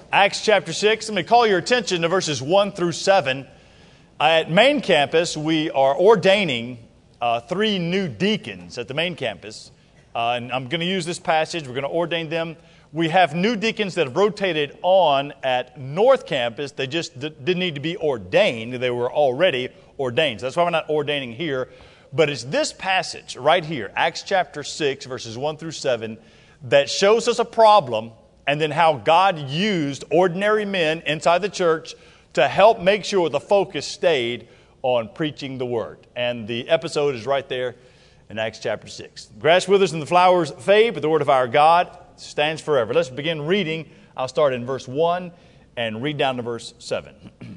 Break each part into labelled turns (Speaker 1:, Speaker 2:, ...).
Speaker 1: Acts chapter 6. Let me call your attention to verses 1 through 7. At main campus, we are ordaining 3 new deacons at the main campus. And I'm going to use this passage. We're going to ordain them. We have new deacons that have rotated on at North Campus. They just didn't need to be ordained. They were already ordained. So that's why we're not ordaining here. But it's this passage right here, Acts chapter 6, verses 1 through 7, that shows us a problem and then how God used ordinary men inside the church to help make sure the focus stayed on preaching the Word. And the episode is right there in Acts chapter 6. The grass withers and the flowers fade, but the Word of our God stands forever. Let's begin reading. I'll start in verse 1 and read down to verse 7.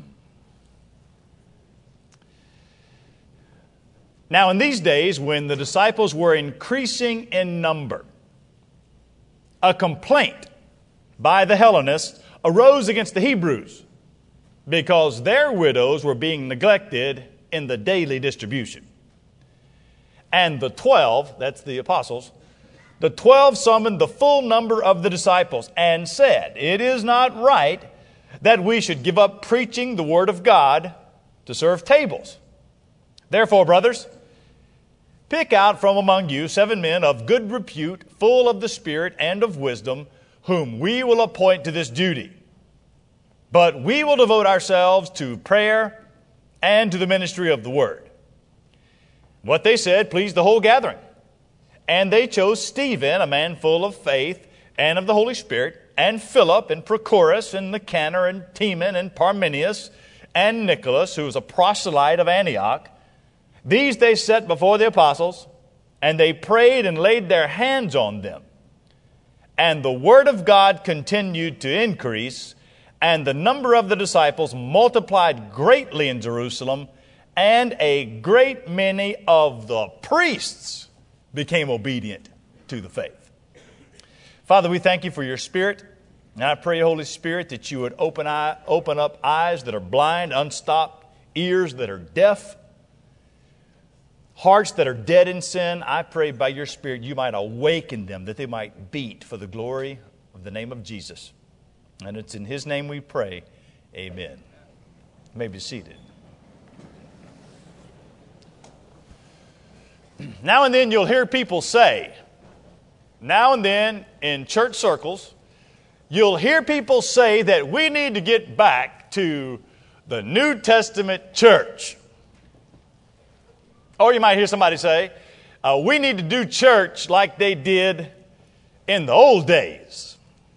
Speaker 1: Now in these days, when the disciples were increasing in number, a complaint by the Hellenists arose against the Hebrews because their widows were being neglected in the daily distribution. And the 12, that's the apostles, the 12 summoned the full number of the disciples and said, "It is not right that we should give up preaching the word of God to serve tables. Therefore, brothers, pick out from among you 7 men of good repute, full of the Spirit and of wisdom, whom we will appoint to this duty. But we will devote ourselves to prayer and to the ministry of the word." What they said pleased the whole gathering. And they chose Stephen, a man full of faith and of the Holy Spirit, and Philip, and Prochorus, and Nicanor, and Timon, and Parmenius, and Nicholas, who was a proselyte of Antioch. These they set before the apostles, and they prayed and laid their hands on them. And the word of God continued to increase, and the number of the disciples multiplied greatly in Jerusalem, and a great many of the priests became obedient to the faith. Father, we thank you for your Spirit. And I pray, Holy Spirit, that you would open up eyes that are blind, unstopped ears that are deaf, hearts that are dead in sin. I pray by your Spirit you might awaken them, that they might beat for the glory of the name of Jesus. And it's in his name we pray. Amen. You may be seated. Now and then you'll hear people say, now and then in church circles, you'll hear people say that we need to get back to the New Testament church. Or you might hear somebody say, we need to do church like they did in the old days.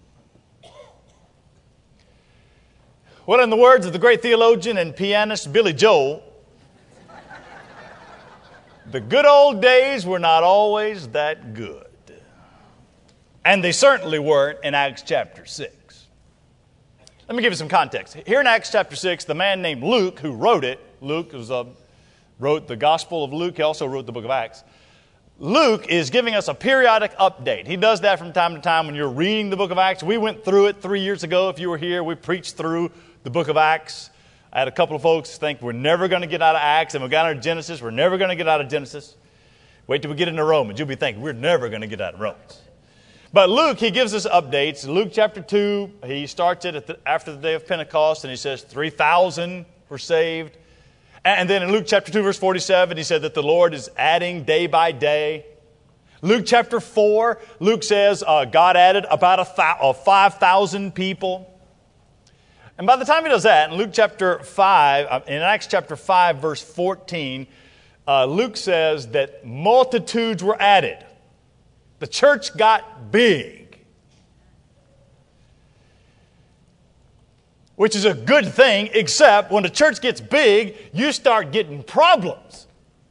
Speaker 1: Well, in the words of the great theologian and pianist Billy Joel, the good old days were not always that good. And they certainly weren't in Acts chapter 6. Let me give you some context. Here in Acts chapter 6, the man named Luke, who wrote it, Luke wrote the Gospel of Luke. He also wrote the book of Acts. Luke is giving us a periodic update. He does that from time to time when you're reading the book of Acts. We went through it 3 years ago. If you were here, we preached through the book of Acts. I had a couple of folks think we're never going to get out of Acts, and we got out of Genesis. We're never going to get out of Genesis. Wait till we get into Romans. You'll be thinking we're never going to get out of Romans. But Luke, he gives us updates. Luke chapter 2, he starts it after the day of Pentecost, and he says 3,000 were saved. And then in Luke chapter 2, verse 47, he said that the Lord is adding day by day. Luke chapter 4, Luke says God added about 5,000 people. And by the time he does that, in Luke chapter 5, in Acts chapter 5, verse 14, Luke says that multitudes were added. The church got big. Which is a good thing, except when the church gets big, you start getting problems.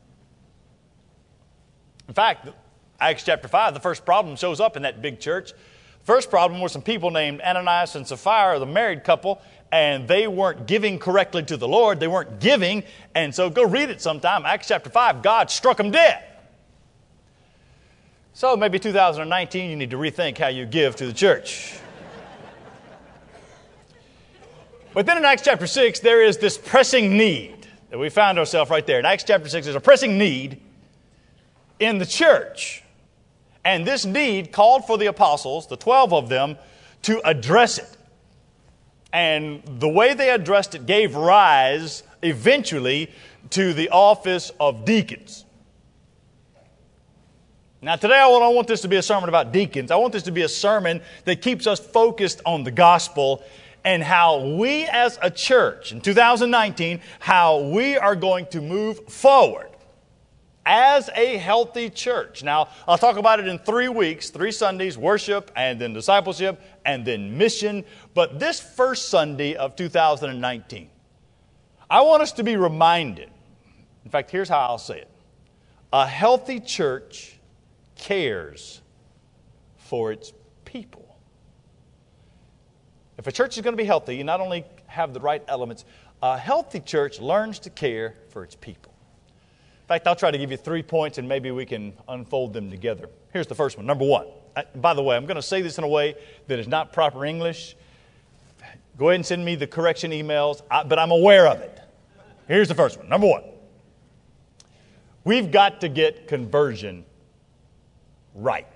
Speaker 1: In fact, Acts chapter 5, the first problem shows up in that big church. The first problem were some people named Ananias and Sapphira, the married couple, and they weren't giving correctly to the Lord. They weren't giving, and so go read it sometime. Acts chapter 5, God struck them dead. So maybe 2019, you need to rethink how you give to the church. But then in Acts chapter 6, there is this pressing need that we found ourselves right there. In Acts chapter 6, there's a pressing need in the church. And this need called for the apostles, the 12 of them, to address it. And the way they addressed it gave rise eventually to the office of deacons. Now today I don't want this to be a sermon about deacons. I want this to be a sermon that keeps us focused on the gospel and how we as a church in 2019, how we are going to move forward as a healthy church. Now, I'll talk about it in 3 weeks, 3 Sundays, worship, and then discipleship, and then mission. But this first Sunday of 2019, I want us to be reminded. In fact, here's how I'll say it. A healthy church cares for its people. If a church is going to be healthy, you not only have the right elements, a healthy church learns to care for its people. In fact, I'll try to give you 3 points and maybe we can unfold them together. Here's the first one. Number 1. By the way, I'm going to say this in a way that is not proper English. Go ahead and send me the correction emails, but I'm aware of it. Here's the first one. Number 1. We've got to get conversion right.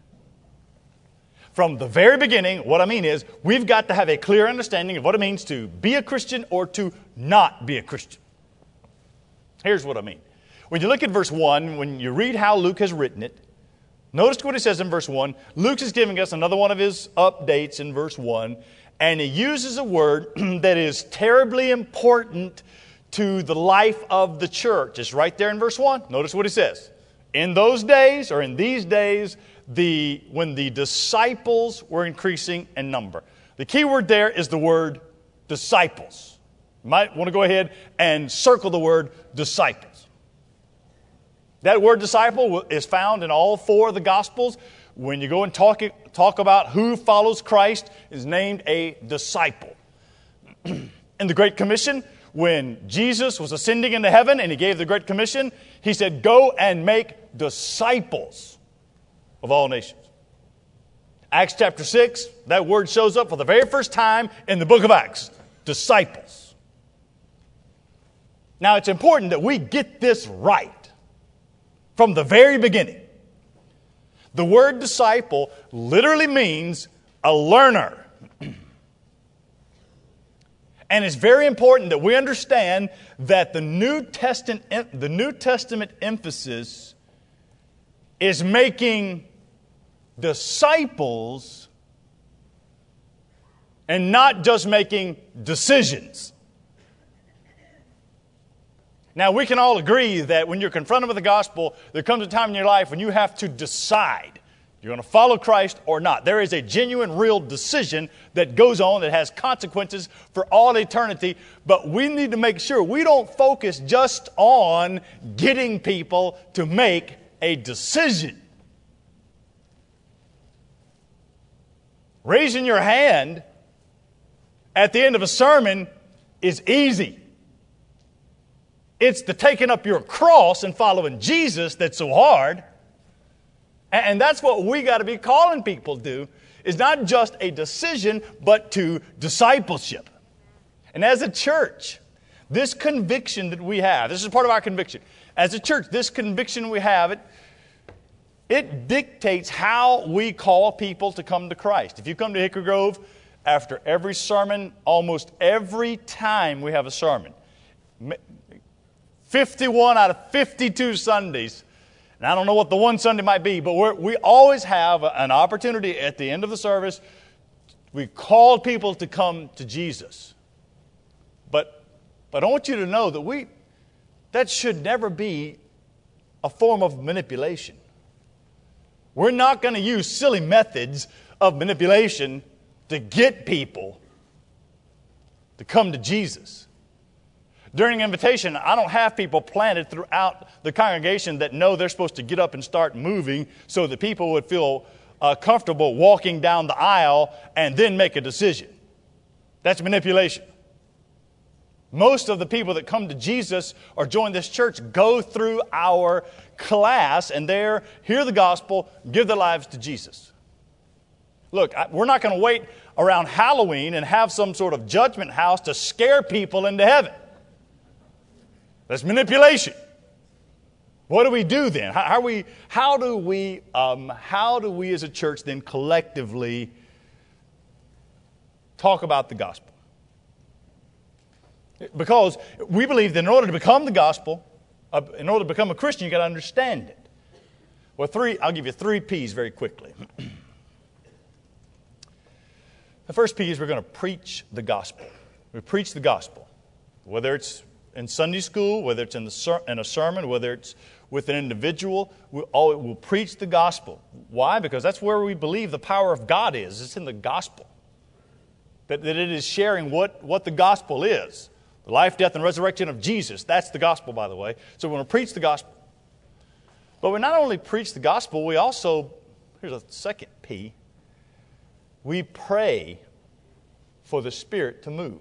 Speaker 1: From the very beginning, what I mean is we've got to have a clear understanding of what it means to be a Christian or to not be a Christian. Here's what I mean. When you look at verse 1, when you read how Luke has written it, notice what he says in verse 1. Luke is giving us another one of his updates in verse 1, and he uses a word that is terribly important to the life of the church. It's right there in verse 1. Notice what he says. In those days, or in these days, when the disciples were increasing in number. The key word there is the word disciples. You might want to go ahead and circle the word disciples. That word disciple is found in all 4 of the Gospels. When you go and talk about who follows Christ, is named a disciple. In the Great Commission, when Jesus was ascending into heaven and he gave the Great Commission, he said, go and make disciples of all nations. Acts chapter 6, that word shows up for the very first time in the book of Acts. Disciples. Now it's important that we get this right. From the very beginning. The word disciple literally means a learner. And it's very important that we understand that the New Testament emphasis is making disciples and not just making decisions. Now, we can all agree that when you're confronted with the gospel, there comes a time in your life when you have to decide you're going to follow Christ or not. There is a genuine, real decision that goes on that has consequences for all eternity, but we need to make sure we don't focus just on getting people to make a decision. Raising your hand at the end of a sermon is easy. It's the taking up your cross and following Jesus that's so hard. And that's what we got to be calling people to, is not just a decision, but to discipleship. And as a church, this conviction that we have, this is part of our conviction. As a church, this conviction we have, it dictates how we call people to come to Christ. If you come to Hickory Grove, after every sermon, almost every time we have a sermon, 51 out of 52 Sundays, and I don't know what the one Sunday might be, but we always have an opportunity at the end of the service. We call people to come to Jesus. But I want you to know that that should never be a form of manipulation. We're not going to use silly methods of manipulation to get people to come to Jesus. During invitation, I don't have people planted throughout the congregation that know they're supposed to get up and start moving so that people would feel comfortable walking down the aisle and then make a decision. That's manipulation. Most of the people that come to Jesus or join this church go through our class and there hear the gospel, give their lives to Jesus. Look, we're not going to wait around Halloween and have some sort of judgment house to scare people into heaven. That's manipulation. What do we do then? How do we as a church then collectively talk about the gospel? Because we believe that in order to become the gospel, in order to become a Christian, you've got to understand it. Well, I'll give you 3 P's very quickly. The first P is we're going to preach the gospel. We preach the gospel. Whether it's in Sunday school, whether it's in a sermon, whether it's with an individual, we'll preach the gospel. Why? Because that's where we believe the power of God is. It's in the gospel. That it is sharing what the gospel is. The life, death, and resurrection of Jesus. That's the gospel, by the way. So we're going to preach the gospel. But we not only preach the gospel, we also, here's a second P, we pray for the Spirit to move.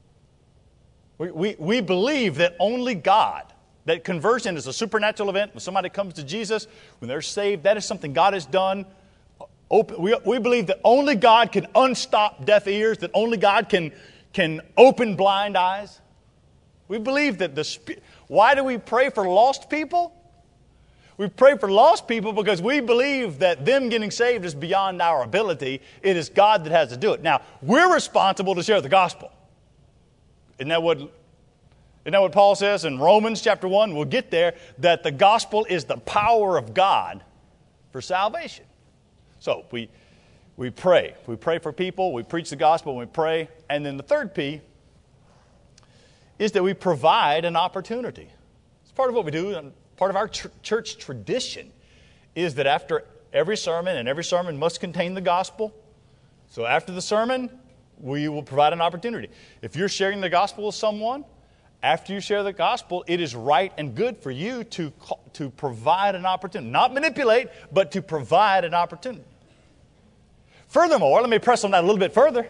Speaker 1: We believe that only God, that conversion is a supernatural event. When somebody comes to Jesus, when they're saved, that is something God has done. We believe that only God can unstop deaf ears, that only God can open blind eyes. We believe that why do we pray for lost people? We pray for lost people because we believe that them getting saved is beyond our ability. It is God that has to do it. Now, we're responsible to share the gospel. Isn't that what Paul says in Romans chapter 1? We'll get there, that the gospel is the power of God for salvation. So we pray. We pray for people. We preach the gospel. We pray. And then the third P is that we provide an opportunity. It's part of what we do, and part of our church tradition is that after every sermon, and every sermon must contain the gospel, so after the sermon, we will provide an opportunity. If you're sharing the gospel with someone, after you share the gospel, it is right and good for you to provide an opportunity. Not manipulate, but to provide an opportunity. Furthermore, let me press on that a little bit further.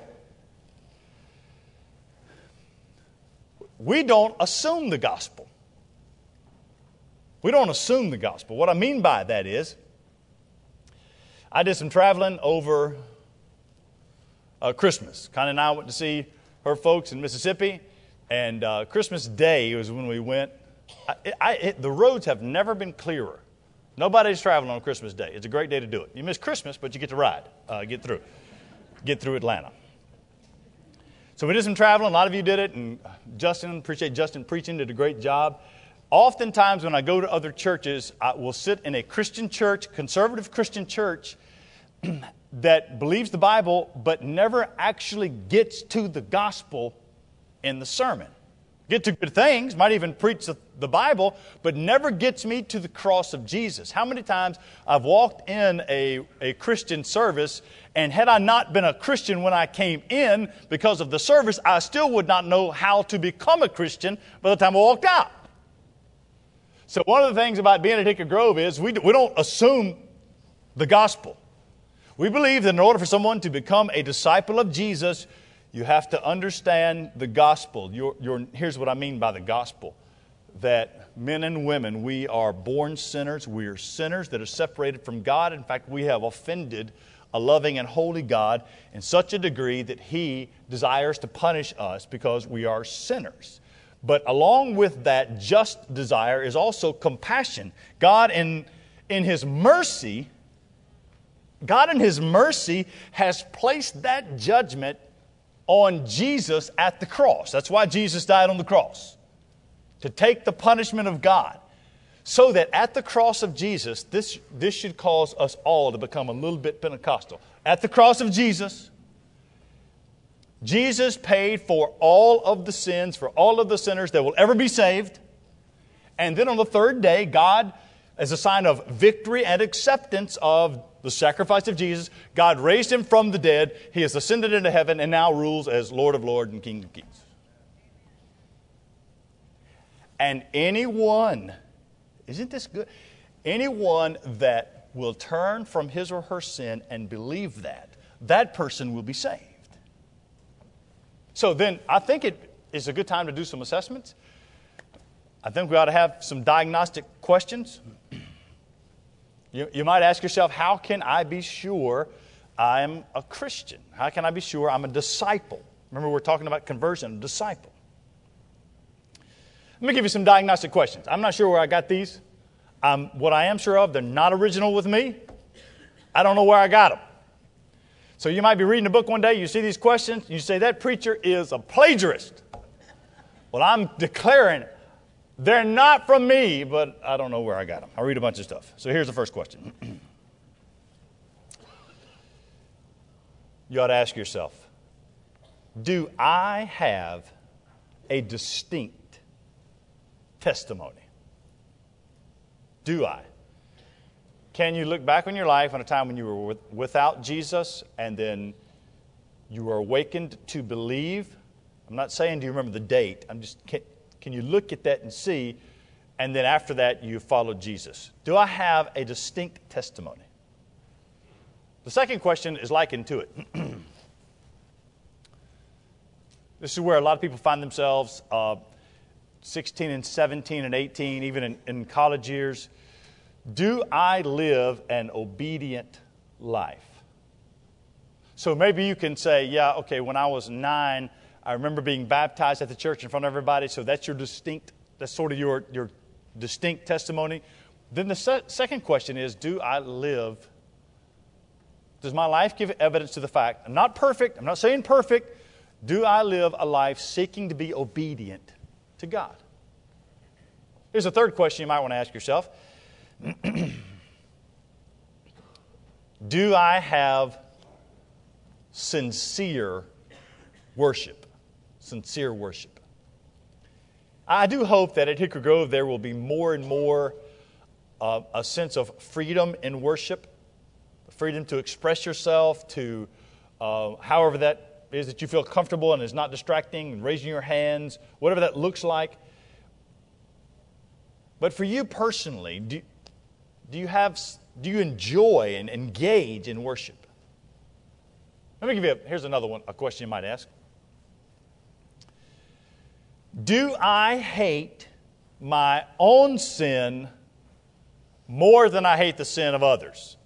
Speaker 1: We don't assume the gospel. We don't assume the gospel. What I mean by that is, I did some traveling over Christmas. Connie and I went to see her folks in Mississippi, and Christmas Day was when we went. The roads have never been clearer. Nobody's traveling on Christmas Day. It's a great day to do it. You miss Christmas, but you get to ride, get through Atlanta. So we did some traveling. A lot of you did it, and appreciate Justin preaching, did a great job. Oftentimes when I go to other churches, I will sit in a Christian church, conservative Christian church, that believes the Bible but never actually gets to the gospel in the sermon. Get to good things, might even preach the Bible, but never gets me to the cross of Jesus. How many times I've walked in a Christian service, and had I not been a Christian when I came in because of the service, I still would not know how to become a Christian by the time I walked out. So one of the things about being at Hickory Grove is we don't assume the gospel. We believe that in order for someone to become a disciple of Jesus, you have to understand the gospel. Here's what I mean by the gospel. That men and women, we are born sinners. We are sinners that are separated from God. In fact, we have offended a loving and holy God in such a degree that He desires to punish us because we are sinners. But along with that just desire is also compassion. God in His mercy has placed that judgment on Jesus at the cross. That's why Jesus died on the cross. To take the punishment of God. So that at the cross of Jesus, this should cause us all to become a little bit Pentecostal. At the cross of Jesus, Jesus paid for all of the sins, for all of the sinners that will ever be saved. And then on the third day, God, as a sign of victory and acceptance of the sacrifice of Jesus, God raised Him from the dead. He has ascended into heaven and now rules as Lord of Lords and King of Kings. And anyone, isn't this good? Anyone that will turn from his or her sin and believe that person will be saved. So then I think it is a good time to do some assessments. I think we ought to have some diagnostic questions. You might ask yourself, how can I be sure I'm a Christian? How can I be sure I'm a disciple? Remember, we're talking about conversion, a disciple. Let me give you some diagnostic questions. I'm not sure where I got these. What I am sure of, they're not original with me. I don't know where I got them. So you might be reading a book one day, you see these questions, you say, that preacher is a plagiarist. Well, I'm declaring they're not from me, but I don't know where I got them. I read a bunch of stuff. So here's the first question. You ought to ask yourself, do I have a distinct testimony? Do I? Can you look back on your life on a time when you were without Jesus and then you were awakened to believe? I'm not saying do you remember the date. I'm just, can you look at that and see, and then after that you followed Jesus? Do I have a distinct testimony? The second question is likened to it. This is where a lot of people find themselves 16 and 17 and 18, even in college years. Do I live an obedient life? So maybe you can say, yeah, okay, when I was 9, I remember being baptized at the church in front of everybody, so that's that's sort of your distinct testimony. Then the second question is, does my life give evidence to the fact, I'm not perfect, I'm not saying perfect, do I live a life seeking to be obedient to God? Here's a third question you might want to ask yourself. Do I have sincere worship? Sincere worship. I do hope that at Hickory Grove there will be more and more a sense of freedom in worship, freedom to express yourself, to however that is that you feel comfortable and is not distracting, and raising your hands, whatever that looks like. But for you personally, do you enjoy and engage in worship? Let me give you here's another one, a question you might ask. Do I hate my own sin more than I hate the sin of others?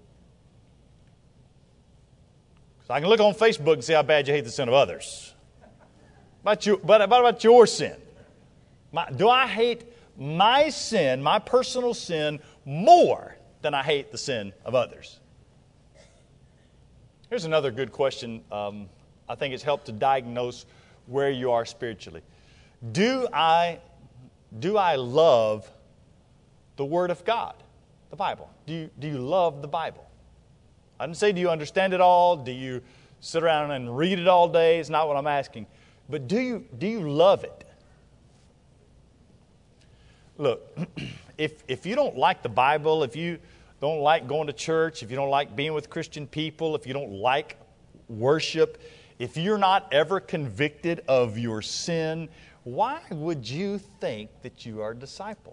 Speaker 1: Because I can look on Facebook and see how bad you hate the sin of others. But about your sin? Do I hate my sin, my personal sin, more than I hate the sin of others? Here's another good question. I think it's helped to diagnose where you are spiritually. Do I love the Word of God, the Bible? Do you love the Bible? I didn't say do you understand it all? Do you sit around and read it all day? It's not what I'm asking. But do you love it? Look, if you don't like the Bible, if you don't like going to church, if you don't like being with Christian people, if you don't like worship, if you're not ever convicted of your sin, why would you think that you are a disciple?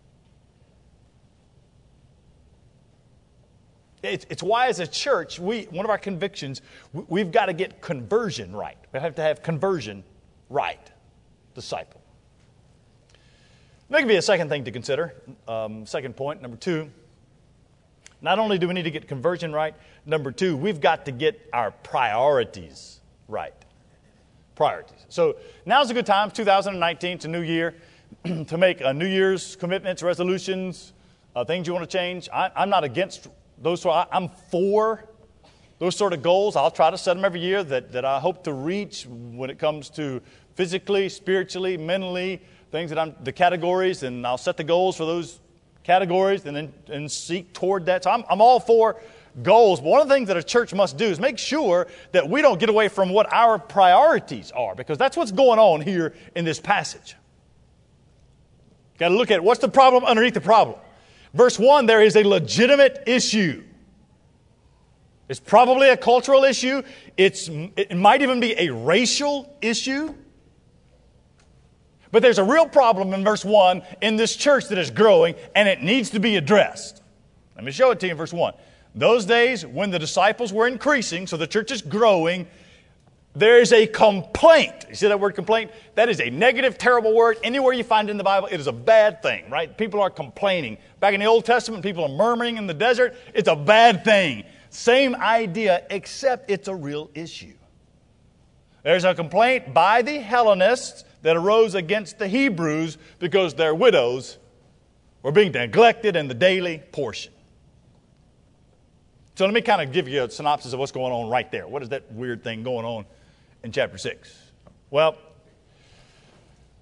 Speaker 1: It's why as a church, one of our convictions, we've got to get conversion right. We have to have conversion right. Disciple. Let me give you a second thing to consider. Second point, number 2. Not only do we need to get conversion right, number 2, we've got to get our priorities right. Priorities. So now's a good time, 2019, it's a new year, to make New Year's commitments, resolutions, things you want to change. I'm not against those. I'm for those sort of goals. I'll try to set them every year that I hope to reach when it comes to physically, spiritually, mentally, things that the categories, and I'll set the goals for those categories and seek toward that. So I'm all for goals. But one of the things that a church must do is make sure that we don't get away from what our priorities are, because that's what's going on here in this passage. Got to look at what's the problem underneath the problem. Verse 1, there is a legitimate issue. It's probably a cultural issue. It might even be a racial issue. But there's a real problem in verse 1 in this church that is growing, and it needs to be addressed. Let me show it to you in verse 1. Those days when the disciples were increasing, so the church is growing, there is a complaint. You see that word complaint? That is a negative, terrible word. Anywhere you find it in the Bible, it is a bad thing, right? People are complaining. Back in the Old Testament, people are murmuring in the desert. It's a bad thing. Same idea, except it's a real issue. There's a complaint by the Hellenists that arose against the Hebrews because their widows were being neglected in the daily portion. So let me kind of give you a synopsis of what's going on right there. What is that weird thing going on in chapter 6? Well,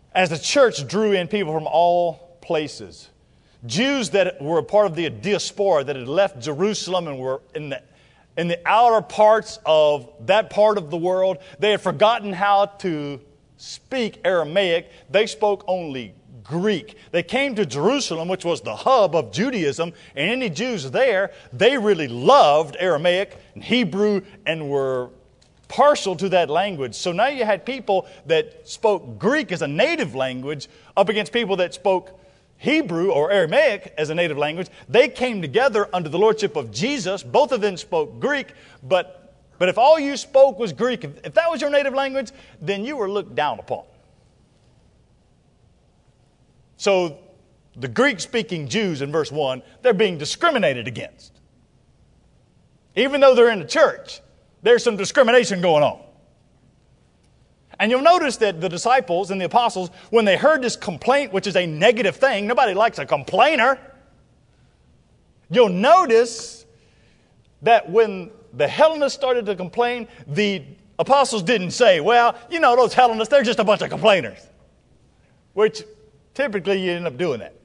Speaker 1: as the church drew in people from all places. Jews that were a part of the diaspora that had left Jerusalem and were in the outer parts of that part of the world. They had forgotten how to speak Aramaic. They spoke only Greek. They came to Jerusalem, which was the hub of Judaism, and any Jews there, they really loved Aramaic and Hebrew and were partial to that language. So now you had people that spoke Greek as a native language up against people that spoke Hebrew or Aramaic as a native language. They came together under the lordship of Jesus. Both of them spoke Greek, but if all you spoke was Greek, if that was your native language, then you were looked down upon. So the Greek-speaking Jews in verse 1, they're being discriminated against. Even though they're in the church, there's some discrimination going on. And you'll notice that the disciples and the apostles, when they heard this complaint, which is a negative thing, nobody likes a complainer. You'll notice that when the Hellenists started to complain, the apostles didn't say, well, you know, those Hellenists, they're just a bunch of complainers. Which typically you end up doing that.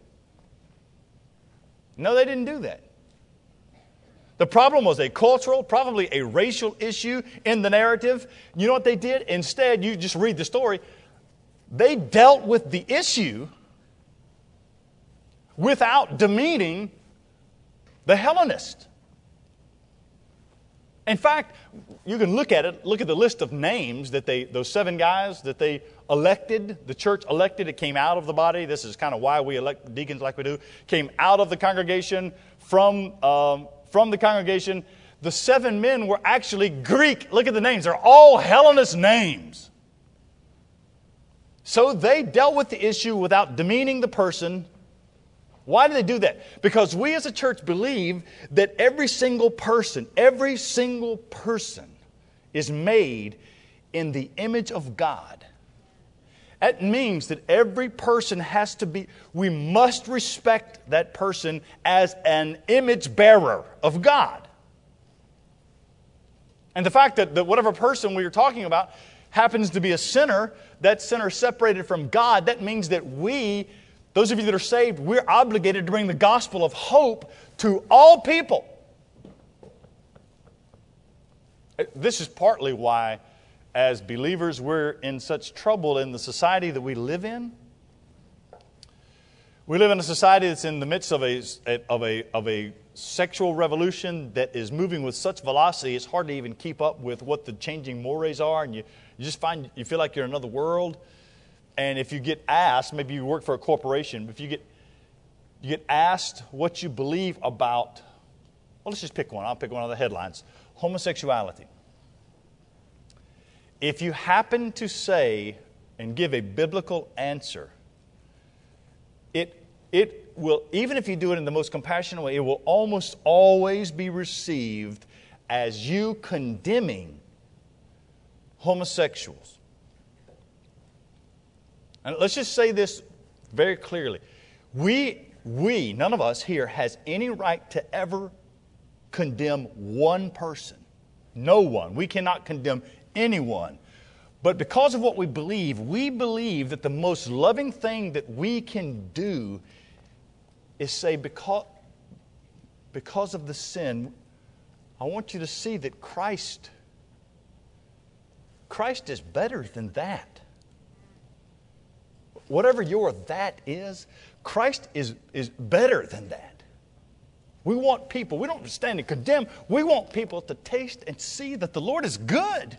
Speaker 1: No, they didn't do that. The problem was a cultural, probably a racial issue in the narrative. You know what they did? Instead, you just read the story. They dealt with the issue without demeaning the Hellenist. In fact, you can look at it, look at the list of names that those 7 guys that they elected, the church elected, it came out of the body. This is kind of why we elect deacons like we do. Came out of the congregation, from the congregation. The 7 men were actually Greek. Look at the names. They're all Hellenist names. So they dealt with the issue without demeaning the person. Why do they do that? Because we as a church believe that every single person is made in the image of God. That means that every person has to be, we must respect that person as an image bearer of God. And the fact that whatever person we are talking about happens to be a sinner, that sinner separated from God, that means that we, those of you that are saved, we're obligated to bring the gospel of hope to all people. This is partly why, as believers, we're in such trouble in the society that we live in. We live in a society that's in the midst of a sexual revolution that is moving with such velocity, it's hard to even keep up with what the changing mores are, and you just you feel like you're in another world. And if you get asked, maybe you work for a corporation, but if you get asked what you believe about, well, let's just pick one. I'll pick one of the headlines. Homosexuality. If you happen to say and give a biblical answer, it will, even if you do it in the most compassionate way, it will almost always be received as you condemning homosexuals. And let's just say this very clearly. We, none of us here has any right to ever condemn one person. No one. We cannot condemn anyone. But because of what we believe that the most loving thing that we can do is say, because of the sin, I want you to see that Christ is better than that. Whatever your that is, Christ is better than that. We want people, we don't stand and condemn, we want people to taste and see that the Lord is good.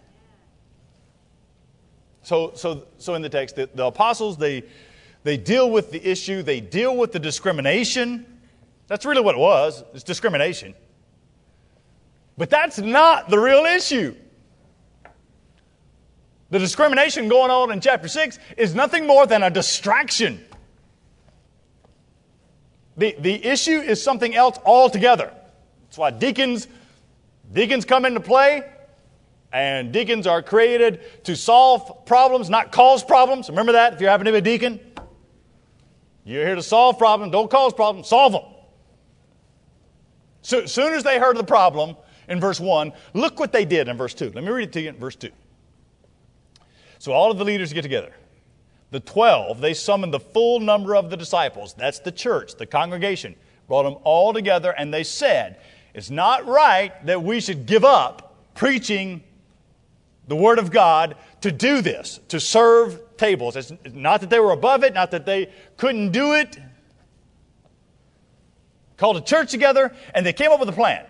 Speaker 1: So in the text, the apostles, they deal with the issue, they deal with the discrimination. That's really what it was, it's discrimination. But that's not the real issue. The discrimination going on in chapter 6 is nothing more than a distraction. The issue is something else altogether. That's why deacons come into play, and deacons are created to solve problems, not cause problems. Remember that if you happen to be a deacon. You're here to solve problems, don't cause problems, solve them. So as soon as they heard of the problem in verse 1, look what they did in verse 2. Let me read it to you in verse 2. So all of the leaders get together. the 12, they summoned the full number of the disciples. That's the church, the congregation. Brought them all together, and they said, it's not right that we should give up preaching the Word of God to do this, to serve tables. It's not that they were above it, not that they couldn't do it. Called a church together, and they came up with a plan.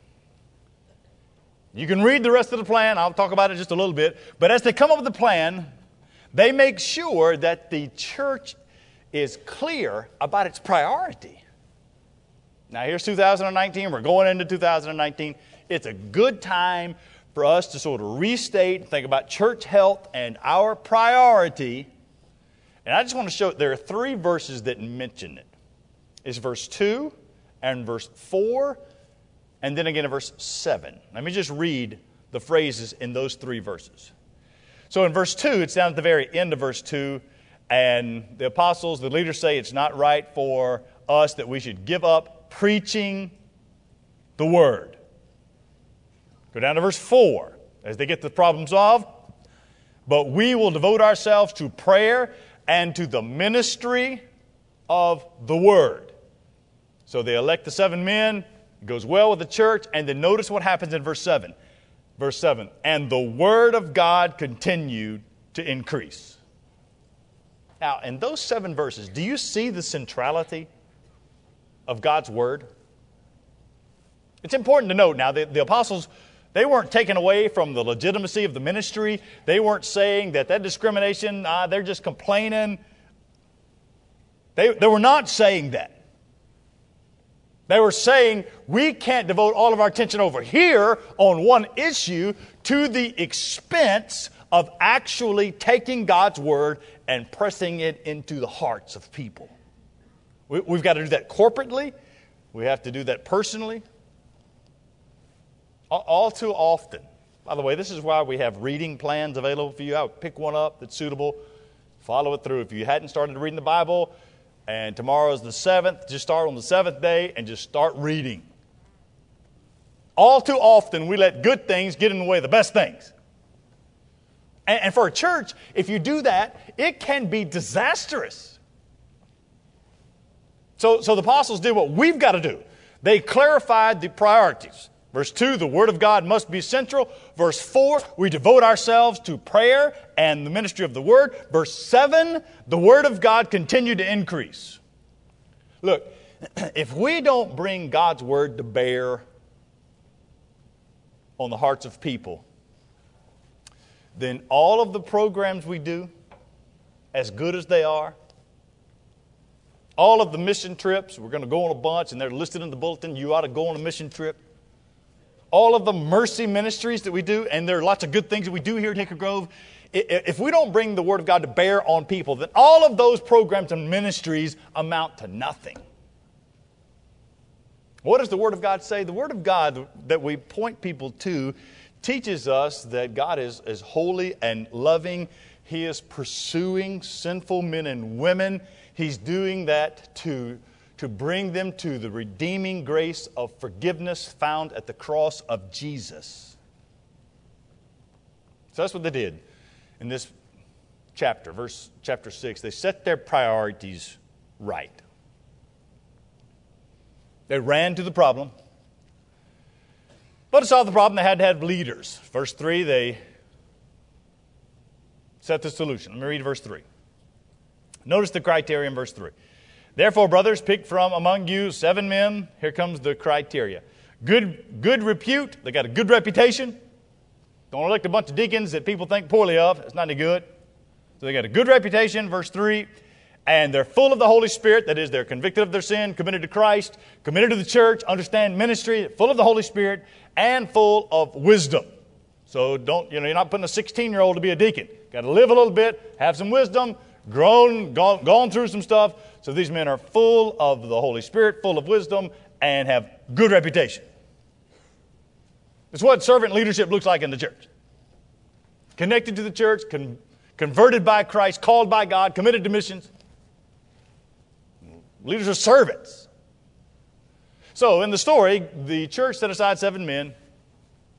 Speaker 1: You can read the rest of the plan. I'll talk about it just a little bit. But as they come up with the plan, they make sure that the church is clear about its priority. Now, here's 2019. We're going into 2019. It's a good time for us to sort of restate and think about church health and our priority. And I just want to show, there are 3 verses that mention it. It's verse 2 and verse 4, and then again in verse 7. Let me just read the phrases in those 3 verses. So in verse 2, it's down at the very end of verse 2, and the apostles, the leaders say it's not right for us that we should give up preaching the Word. Go down to verse 4 as they get the problem solved. But we will devote ourselves to prayer and to the ministry of the Word. So they elect the 7 men. It goes well with the church. And then notice what happens in verse 7. Verse 7, and the Word of God continued to increase. Now, in those 7 verses, do you see the centrality of God's Word? It's important to note now that the apostles, they weren't taken away from the legitimacy of the ministry. They weren't saying that discrimination, they're just complaining. They were not saying that. They were saying we can't devote all of our attention over here on one issue to the expense of actually taking God's Word and pressing it into the hearts of people. We've got to do that corporately. We have to do that personally. All too often. By the way, this is why we have reading plans available for you. I would pick one up that's suitable. Follow it through. If you hadn't started reading the Bible, and tomorrow is the 7th, just start on the 7th day and just start reading. All too often, we let good things get in the way of the best things. And for a church, if you do that, it can be disastrous. So the apostles did what we've got to do. They clarified the priorities. Verse 2, the Word of God must be central. Verse 4, we devote ourselves to prayer and the ministry of the Word. Verse 7, the Word of God continued to increase. Look, if we don't bring God's Word to bear on the hearts of people, then all of the programs we do, as good as they are, all of the mission trips, we're going to go on a bunch and they're listed in the bulletin, you ought to go on a mission trip. All of the mercy ministries that we do, and there are lots of good things that we do here at Hickory Grove, if we don't bring the Word of God to bear on people, then all of those programs and ministries amount to nothing. What does the Word of God say? The Word of God that we point people to teaches us that God is holy and loving. He is pursuing sinful men and women. He's doing that to bring them to the redeeming grace of forgiveness found at the cross of Jesus. So that's what they did in this chapter, chapter 6. They set their priorities right. They ran to the problem. But to solve the problem, they had to have leaders. Verse 3, they set the solution. Let me read verse 3. Notice the criteria in verse 3. Therefore, brothers, pick from among you 7 men. Here comes the criteria. Good repute. They got a good reputation. Don't elect a bunch of deacons that people think poorly of. It's not any good. So they got a good reputation, verse 3. And they're full of the Holy Spirit. That is, they're convicted of their sin, committed to Christ, committed to the church, understand ministry, full of the Holy Spirit, and full of wisdom. So you're not putting a 16-year-old to be a deacon. Got to live a little bit, have some wisdom, gone through some stuff. So these men are full of the Holy Spirit, full of wisdom, and have good reputation. It's what servant leadership looks like in the church. Connected to the church, converted by Christ, called by God, committed to missions. Leaders are servants. So in the story, the church set aside 7 men.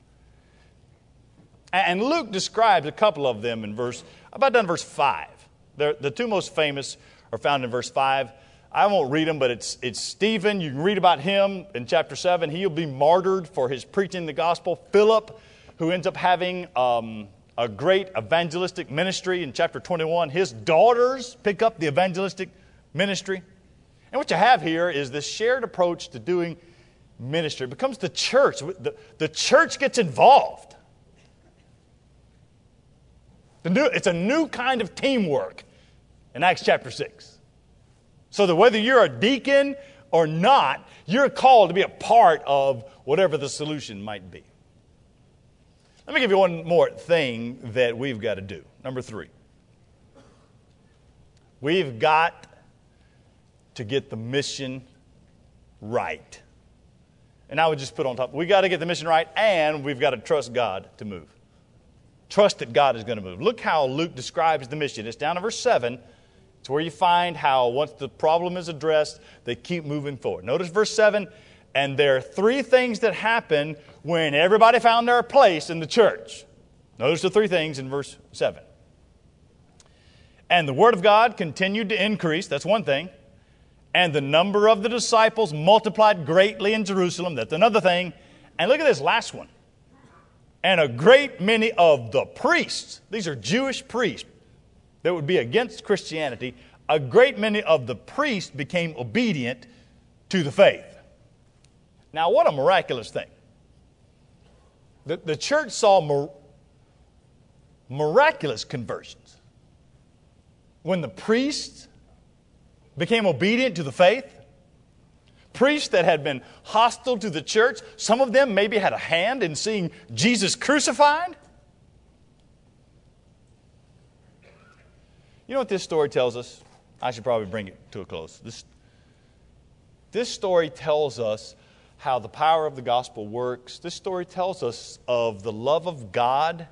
Speaker 1: And Luke describes a couple of them in verse 5. The two most famous are found in verse 5. I won't read them, but it's Stephen. You can read about him in chapter 7. He'll be martyred for his preaching the gospel. Philip, who ends up having a great evangelistic ministry in chapter 21. His daughters pick up the evangelistic ministry. And what you have here is this shared approach to doing ministry. It becomes the church. The church gets involved. It's a new kind of teamwork in Acts chapter 6. So that whether you're a deacon or not, you're called to be a part of whatever the solution might be. Let me give you one more thing that we've got to do. Number 3. We've got to get the mission right. And I would just put on top, we got to get the mission right, and we've got to trust God to move. Trust that God is going to move. Look how Luke describes the mission. It's down in verse 7. It's where you find how once the problem is addressed, they keep moving forward. Notice verse 7, and there are 3 things that happen when everybody found their place in the church. Notice the 3 things in verse 7. And the word of God continued to increase. That's one thing. And the number of the disciples multiplied greatly in Jerusalem. That's another thing. And look at this last one. And a great many of the priests, these are Jewish priests that would be against Christianity, a great many of the priests became obedient to the faith. Now, what a miraculous thing. The church saw miraculous conversions. When the priests became obedient to the faith, priests that had been hostile to the church, some of them maybe had a hand in seeing Jesus crucified. You know what this story tells us? I should probably bring it to a close. This story tells us how the power of the gospel works. This story tells us of the love of God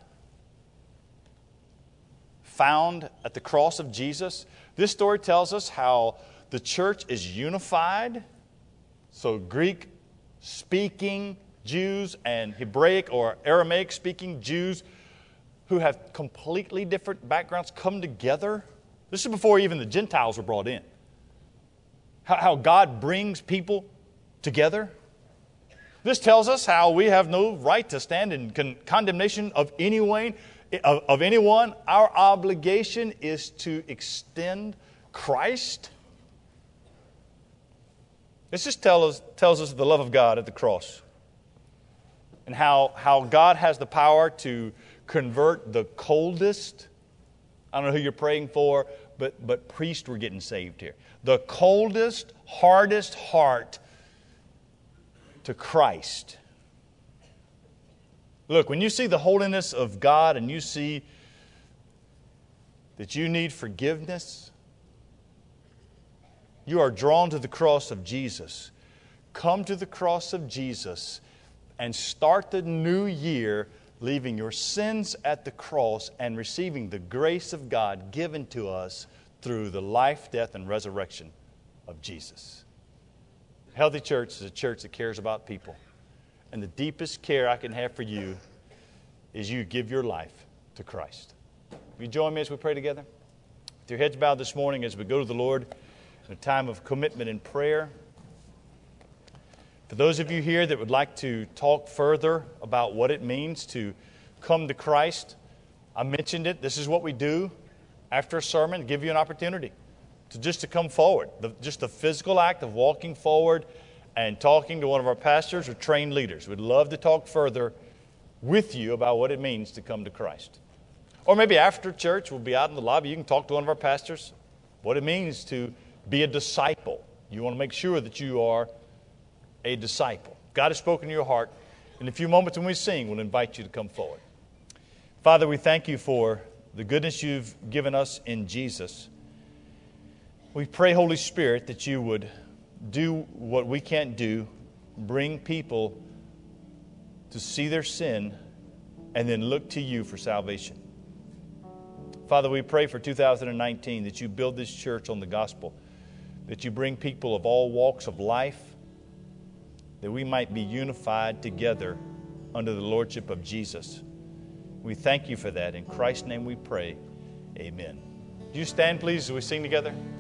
Speaker 1: found at the cross of Jesus. This story tells us how the church is unified. So Greek-speaking Jews and Hebraic or Aramaic-speaking Jews who have completely different backgrounds come together. This is before even the Gentiles were brought in. How God brings people together. This tells us how we have no right to stand in condemnation of anyone. Our obligation is to extend Christ. This just tells us the love of God at the cross. And how God has the power to convert the coldest. I don't know who you're praying for, but priests were getting saved here. The coldest, hardest heart to Christ. Look, when you see the holiness of God and you see that you need forgiveness, you are drawn to the cross of Jesus. Come to the cross of Jesus and start the new year leaving your sins at the cross and receiving the grace of God given to us through the life, death, and resurrection of Jesus. A healthy church is a church that cares about people. And the deepest care I can have for you is you give your life to Christ. Will you join me as we pray together? With your heads bowed this morning as we go to the Lord in a time of commitment and prayer. For those of you here that would like to talk further about what it means to come to Christ, I mentioned it. This is what we do after a sermon, give you an opportunity to come forward. Just the physical act of walking forward and talking to one of our pastors or trained leaders. We'd love to talk further with you about what it means to come to Christ. Or maybe after church, we'll be out in the lobby. You can talk to one of our pastors, what it means to be a disciple. You want to make sure that you are a disciple. God has spoken to your heart. In a few moments when we sing, we'll invite you to come forward. Father, we thank you for the goodness you've given us in Jesus. We pray, Holy Spirit, that you would do what we can't do, bring people to see their sin and then look to you for salvation. Father, we pray for 2019 that you build this church on the gospel, that you bring people of all walks of life, that we might be unified together under the lordship of Jesus. We thank you for that. In Christ's name we pray. Amen. you stand, please, as we sing together?